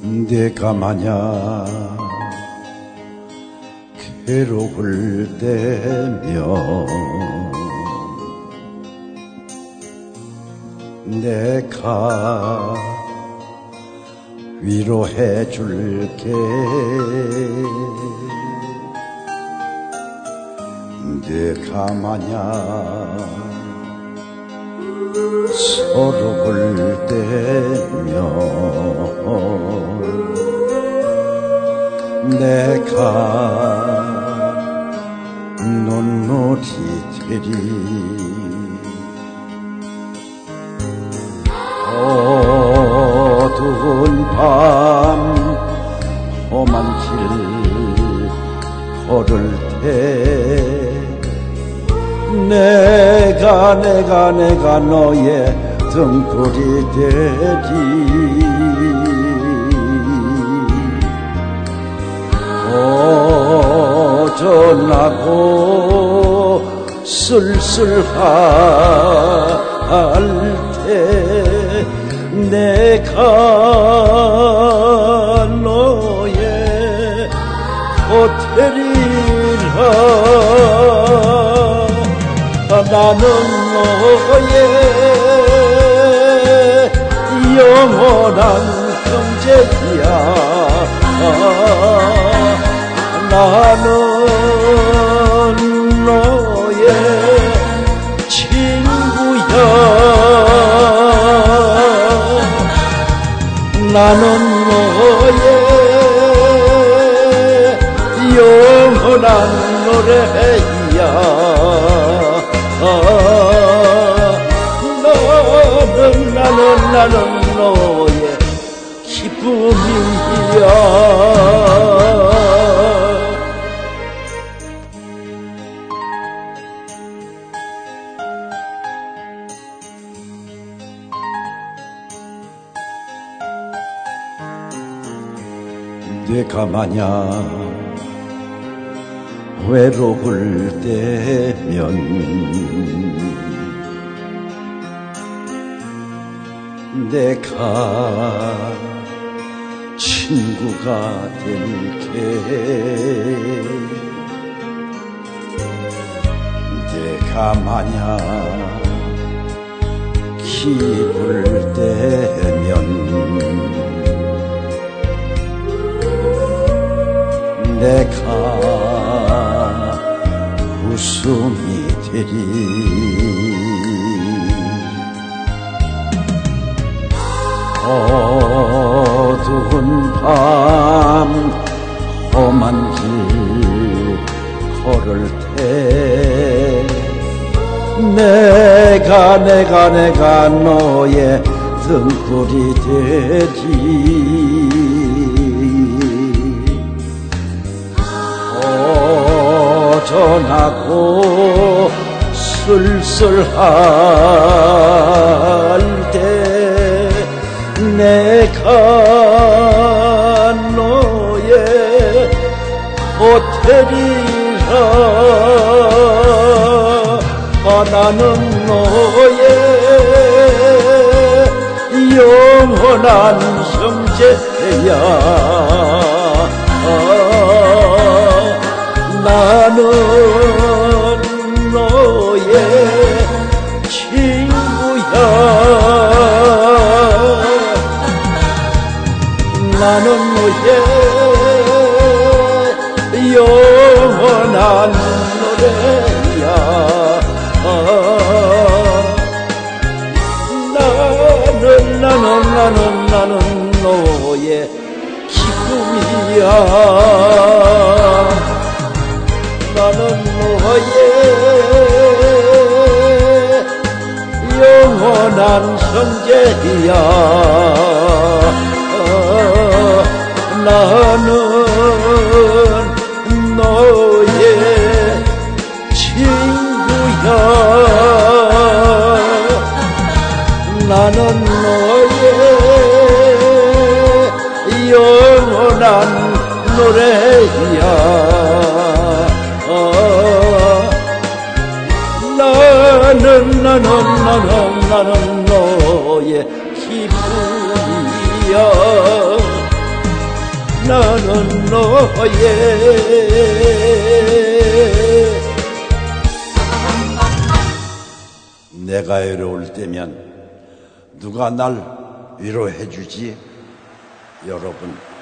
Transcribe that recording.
내가 만약 괴로울 때면 내가 위로해 줄게. 내가 만약 서러울 때면 내가 눈물이 되리. 어두운 밤 험한 길 걸을 때 내가 너의 등불이 되리. 허전하고 쓸쓸할 때 내가 너의 곁이리라. 나는 너의 영원한 형제야. 나는 너의 친구야. 나는 너의 영원한 노래야. 나는 너의 기쁨이야. 내가 만약 외로울 때면 내가 친구가 될게. 내가 만약 기쁠 때면 내가 웃음이 되리. 어두운 밤 험한 길 걸을 때 내가 너의 등불이 되리. 허전하고 쓸쓸할 때 내가 너의 곁이리라. 나는 너의 영원한 형제야. 나는 너의 친구야. 나는 너의 영원한 노래야. 나는 너의 기쁨이야. 나는 너의 영원한 형제야. 나는 너의 친구야. 나는 너의 영원한 노래야. 나는 너의 기쁨이야. 나는 너의. 내가 외로울 때면 누가 날 위로해 주지? 여러분.